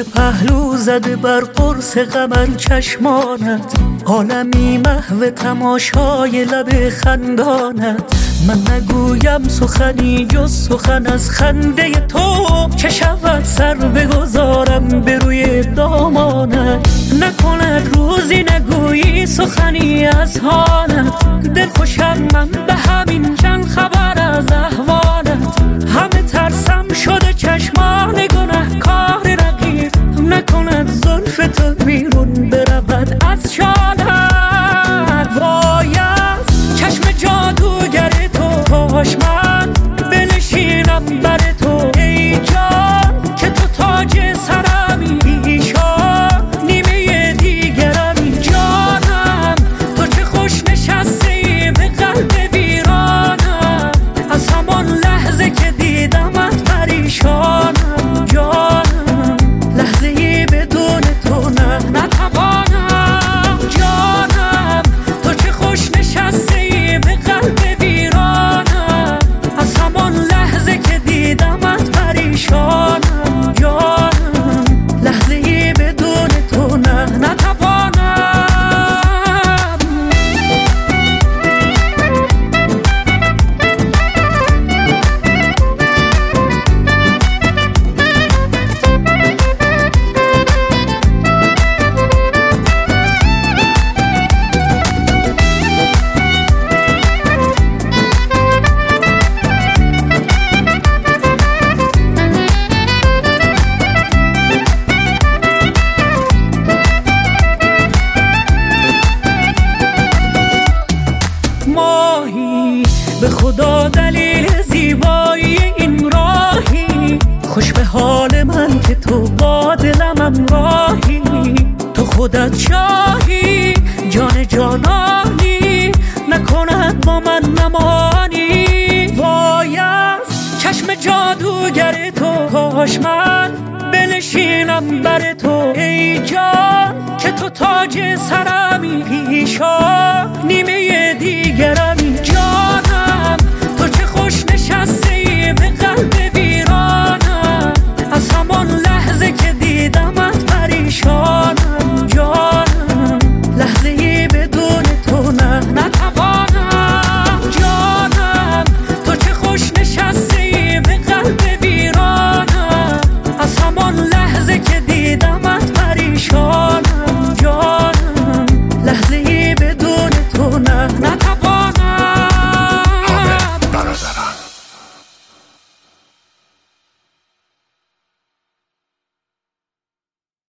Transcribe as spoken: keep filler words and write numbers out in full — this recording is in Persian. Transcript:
پهلو زده بر قرص قمر چشمانت، عالمی محو تماشای لب خندانت. من نگویم سخنی جز سخن از خنده تو، چه شود سر بگذارم به روی دامانت. نکند روزی نگویی سخنی از حالت، دل خوشم من به همین چند خبر از احوالت. همه ترسم شده چشمان گنهکار رقیب، نکند زلف تو بیرون برود از شالت. وای از چشم جادوگر تو، کاش من بنشینم بر تو ای جان، که تو تاج سرمی ایشان نیمه دیگرمی. جانم تو چه خوش نشستی به قلب ویرانم، از همان لحظه که دیدمت پریشانم. جانم لحظه ای بدون تو نه نتوانم. جانم تو چه خوش نشستی به قلب ویرانم، از همان لحظه که دیدمت پریشانم. جانم لحظه ای بدون تو نه نتوانم. ماهی به خدا دلیل زیبایی این راهی، خوش به حال من که تو با دلم همراهی. تو خودت شاهی جان جانانی، نکند با من نمانی. وای از چشم جادوگر تو، کاش من بنشینم بر تو ای جان، که تو تاج سرمی پیشان